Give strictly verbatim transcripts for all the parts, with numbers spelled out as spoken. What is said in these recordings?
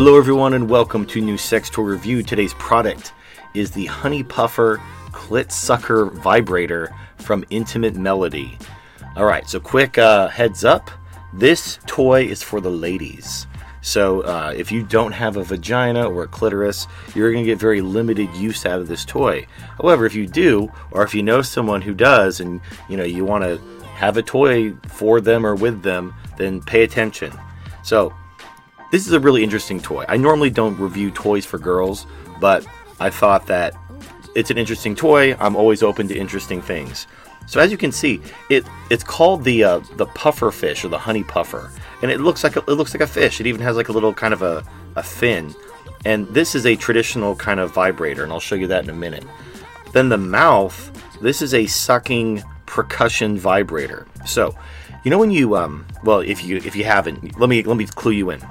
Hello everyone and welcome to New Sex Toy Review. Today's product is the Honey Puffer Clit Sucker Vibrator from Intimate Melody. Alright, so quick uh, heads up. This toy is for the ladies. So uh, if you don't have a vagina or a clitoris, you're going to get very limited use out of this toy. However, if you do, or if you know someone who does and you know you want to have a toy for them or with them, then pay attention. So this is a really interesting toy. I normally don't review toys for girls, but I thought that it's an interesting toy. I'm always open to interesting things. So as you can see, it it's called the uh, the puffer fish or the honey puffer, and it looks like a, it looks like a fish. It even has like a little kind of a, a fin, and this is a traditional kind of vibrator, and I'll show you that in a minute. Then the mouth, this is a sucking percussion vibrator. So, you know when you um well if you if you haven't, let me let me clue you in.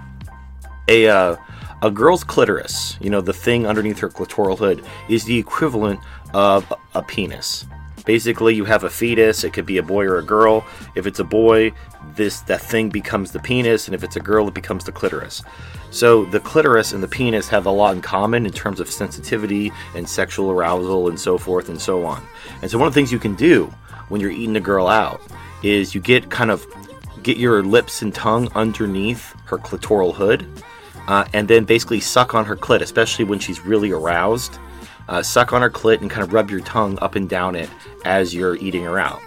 A uh, a girl's clitoris, you know, the thing underneath her clitoral hood, is the equivalent of a penis. Basically, you have a fetus. It could be a boy or a girl. If it's a boy, this that thing becomes the penis, and if it's a girl, it becomes the clitoris. So the clitoris and the penis have a lot in common in terms of sensitivity and sexual arousal and so forth and so on. And so one of the things you can do when you're eating a girl out is you get kind of get your lips and tongue underneath her clitoral hood. Uh, and then basically suck on her clit, especially when she's really aroused. Uh, suck on her clit and kind of rub your tongue up and down it as you're eating her out.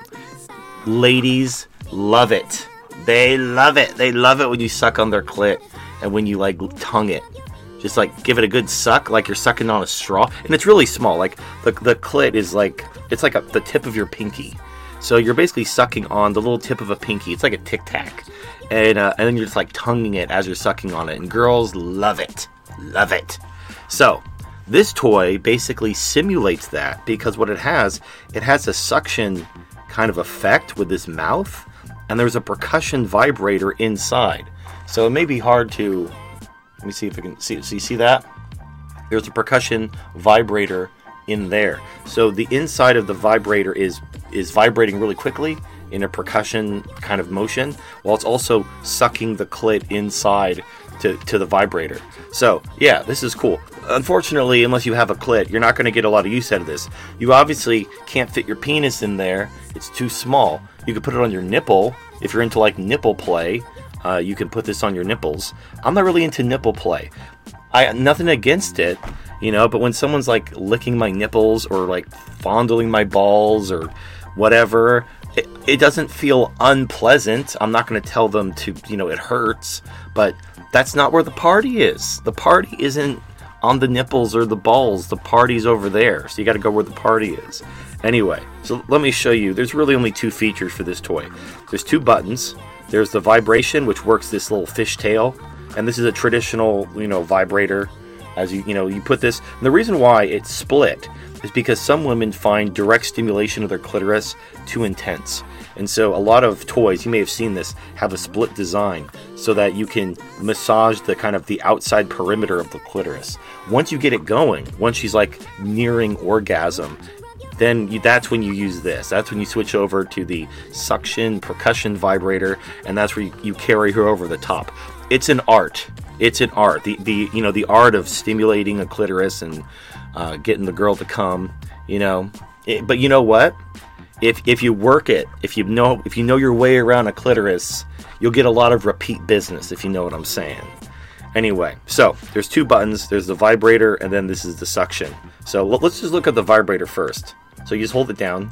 Ladies love it. They love it. They love it when you suck on their clit and when you like tongue it. Just like give it a good suck, like you're sucking on a straw. And it's really small. Like the the clit is like it's like a, the tip of your pinky. So you're basically sucking on the little tip of a pinky. It's like a Tic Tac. And, uh, and then you're just like tonguing it as you're sucking on it. And girls love it. Love it. So this toy basically simulates that because what it has, it has a suction kind of effect with this mouth. And there's a percussion vibrator inside. So it may be hard to... Let me see if I can see. So you see that? There's a percussion vibrator in there. So the inside of the vibrator is is vibrating really quickly in a percussion kind of motion, while it's also sucking the clit inside to, to the vibrator. So yeah, this is cool. Unfortunately, unless you have a clit, you're not going to get a lot of use out of this. You obviously can't fit your penis in there. It's too small. You could put it on your nipple. If you're into like nipple play, uh, you can put this on your nipples. I'm not really into nipple play. I nothing against it, you know, but when someone's like licking my nipples or like fondling my balls or whatever, it, it doesn't feel unpleasant. I'm not going to tell them to, you know, it hurts, but that's not where the party is. The party isn't on the nipples or the balls. The party's over there. So you got to go where the party is. Anyway, so let me show you. There's really only two features for this toy. There's two buttons. There's the vibration, which works this little fish tail. And this is a traditional, you know, vibrator. As you, you know, you put this. And the reason why it's split is because some women find direct stimulation of their clitoris too intense. And so a lot of toys, you may have seen this, have a split design so that you can massage the kind of the outside perimeter of the clitoris. Once you get it going, once she's like nearing orgasm, then you, that's when you use this. That's when you switch over to the suction percussion vibrator, and that's where you, you carry her over the top. It's an art. It's an art. The the you know the art of stimulating a clitoris and uh, getting the girl to come. You know, it, but you know what? If if you work it, if you know if you know your way around a clitoris, you'll get a lot of repeat business. If you know what I'm saying. Anyway, so there's two buttons. There's the vibrator, and then this is the suction. So let's just look at the vibrator first. So you just hold it down.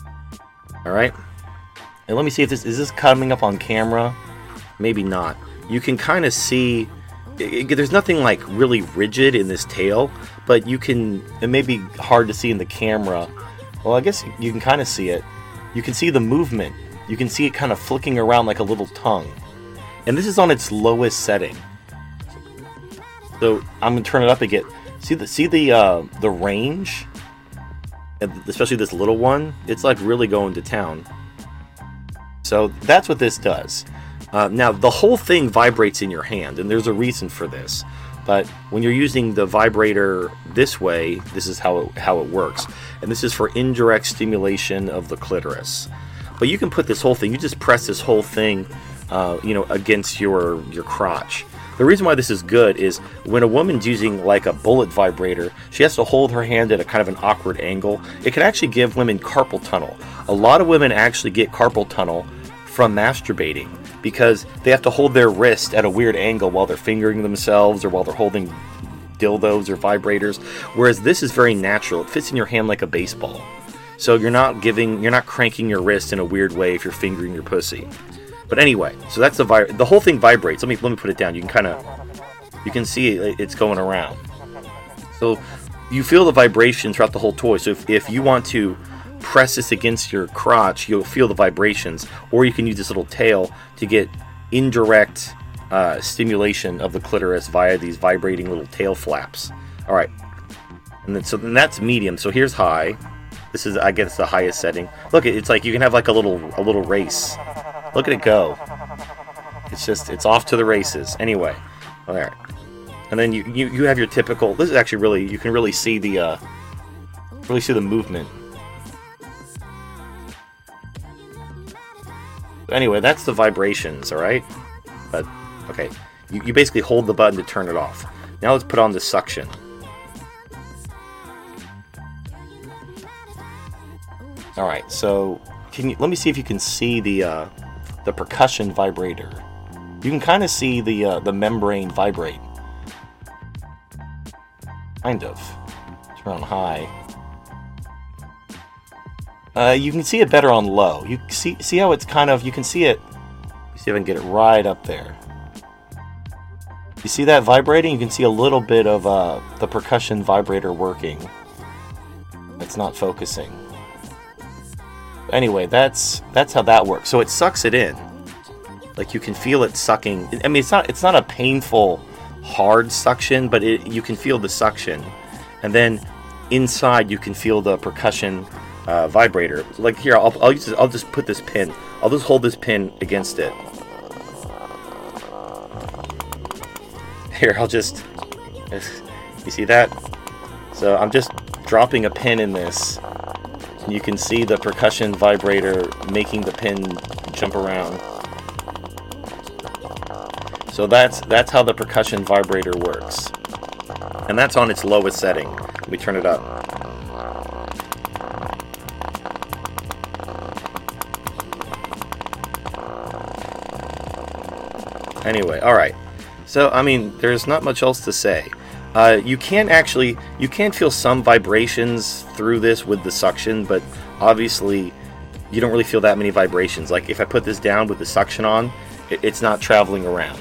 All right, and let me see if this is this coming up on camera. Maybe not. You can kind of see. It, it, there's nothing like really rigid in this tail, but you can. It may be hard to see in the camera. Well, I guess you can kind of see it. You can see the movement. You can see it kind of flicking around like a little tongue. And this is on its lowest setting. So I'm gonna turn it up again. See the see the uh, the range, especially this little one. It's like really going to town. So that's what this does. Uh, now the whole thing vibrates in your hand, and there's a reason for this. But when you're using the vibrator this way, this is how it, how it works. And this is for indirect stimulation of the clitoris. But you can put this whole thing, you just press this whole thing, uh, you know, against your your crotch. the reason why this is good is when a woman's using like a bullet vibrator, she has to hold her hand at a kind of an awkward angle. It can actually give women carpal tunnel. A lot of women actually get carpal tunnel from masturbating because they have to hold their wrist at a weird angle while they're fingering themselves or while they're holding dildos or vibrators, whereas this is very natural. It fits in your hand like a baseball. So you're not giving, you're not cranking your wrist in a weird way if you're fingering your pussy. But anyway, so that's the vi- the whole thing vibrates. Let me let me put it down. You can kind of, you can see it, it's going around. So you feel the vibration throughout the whole toy. So if, if you want to press this against your crotch, you'll feel the vibrations. Or you can use this little tail to get indirect uh, stimulation of the clitoris via these vibrating little tail flaps. All right, and then so then that's medium. So here's high. This is, I guess, the highest setting. Look, it's like you can have like a little a little race. Look at it go. It's just, it's off to the races. Anyway, all right. And then you, you, you have your typical, this is actually really, you can really see the, uh, really see the movement. Anyway, that's the vibrations, all right? But, okay. You, you basically hold the button to turn it off. Now let's put on the suction. All right, so can you, let me see if you can see the, uh, the percussion vibrator. You can kind of see the uh, the membrane vibrate. Kind of. Turn on high. Uh, you can see it better on low. You see see how it's kind of, you can see it. See if I can get it right up there. You see that vibrating? You can see a little bit of uh, the percussion vibrator working. It's not focusing. Anyway, that's that's how that works. So it sucks it in. Like you can feel it sucking. I mean, it's not it's not a painful, hard suction, but it, you can feel the suction. And then inside you can feel the percussion uh, vibrator. Like here, I'll I'll, use this, I'll just put this pin. I'll just hold this pin against it. Here, I'll just. You see that? So I'm just dropping a pin in this. You can see the percussion vibrator making the pin jump around. So that's that's how the percussion vibrator works. And that's on its lowest setting. Let me turn it up. Anyway, alright. So, I mean, there's not much else to say. Uh, you can actually, you can feel some vibrations through this with the suction, but obviously you don't really feel that many vibrations. Like if I put this down with the suction on, it, it's not traveling around.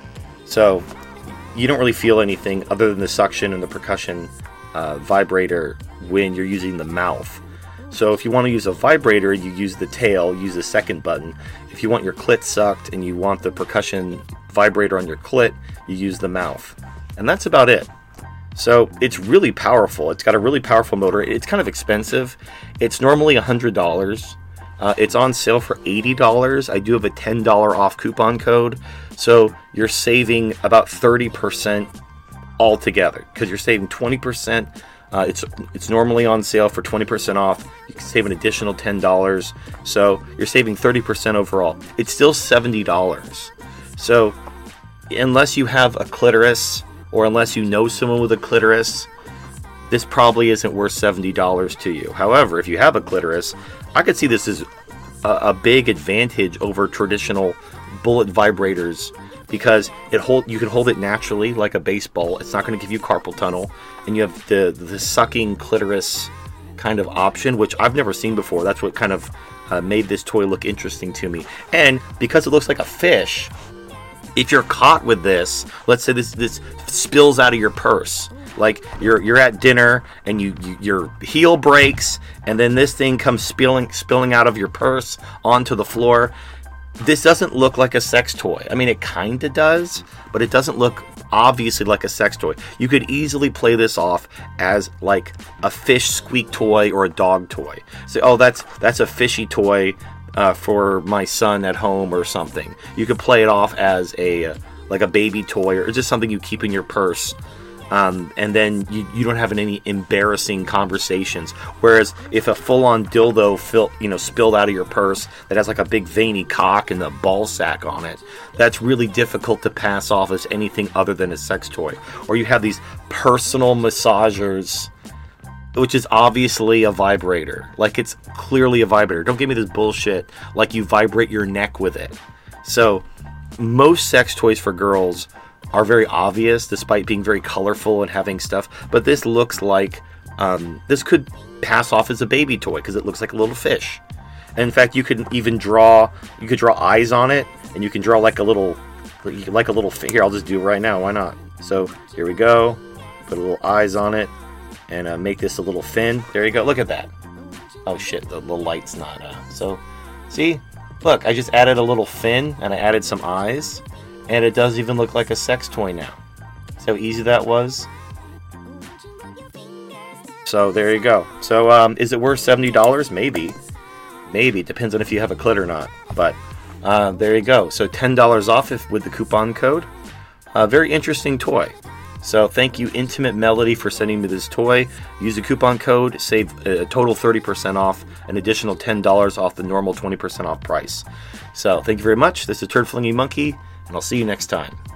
So you don't really feel anything other than the suction and the percussion uh, vibrator when you're using the mouth. So if you want to use a vibrator, you use the tail, use the second button. If you want your clit sucked and you want the percussion vibrator on your clit, you use the mouth. And that's about it. So it's really powerful. It's got a really powerful motor. It's kind of expensive. It's normally one hundred dollars. Uh, it's on sale for eighty dollars. I do have a ten dollars off coupon code. So you're saving about thirty percent altogether because you're saving twenty percent. Uh, it's it's normally on sale for twenty percent off. You can save an additional ten dollars. So you're saving thirty percent overall. It's still seventy dollars. So unless you have a clitoris or unless you know someone with a clitoris, this probably isn't worth seventy dollars to you. However, if you have a clitoris, I could see this as a, a big advantage over traditional bullet vibrators because it hold you can hold it naturally like a baseball. It's not going to give you carpal tunnel, and you have the the sucking clitoris kind of option, which I've never seen before. That's what kind of uh, made this toy look interesting to me. And because it looks like a fish, if you're caught with this, let's say this this spills out of your purse, like you're you're at dinner and you, you your heel breaks and then this thing comes spilling spilling out of your purse onto the floor. This doesn't look like a sex toy. I mean, it kind of does, but it doesn't look obviously like a sex toy. You could easily play this off as like a fish squeak toy or a dog toy. Say, oh, that's that's a fishy toy uh, for my son at home or something. You could play it off as a uh, like a baby toy or just something you keep in your purse. Um, and then you, you don't have any embarrassing conversations. Whereas if a full-on dildo fil- you know, spilled out of your purse that has like a big veiny cock and a ball sack on it, that's really difficult to pass off as anything other than a sex toy. Or you have these personal massagers, which is obviously a vibrator. Like, it's clearly a vibrator. Don't give me this bullshit like you vibrate your neck with it. So most sex toys for girls are very obvious, despite being very colorful and having stuff. But this looks like, um, this could pass off as a baby toy because it looks like a little fish. And in fact, you could even draw, you could draw eyes on it, and you can draw like a little, like a little, here, I'll just do it right now, why not? So here we go, put a little eyes on it, and uh, make this a little fin. There you go, look at that. Oh shit, the, the light's not, uh, so, see? Look, I just added a little fin, and I added some eyes. And it does even look like a sex toy now. See how easy that was? So there you go. So um, is it worth seventy dollars? Maybe. Maybe. Depends on if you have a clit or not. But uh, there you go. So ten dollars off if with the coupon code. A uh, very interesting toy. So thank you, Intimate Melody, for sending me this toy. Use the coupon code. Save a total thirty percent off. An additional ten dollars off the normal twenty percent off price. So thank you very much. This is Turd Flinging Monkey. And I'll see you next time.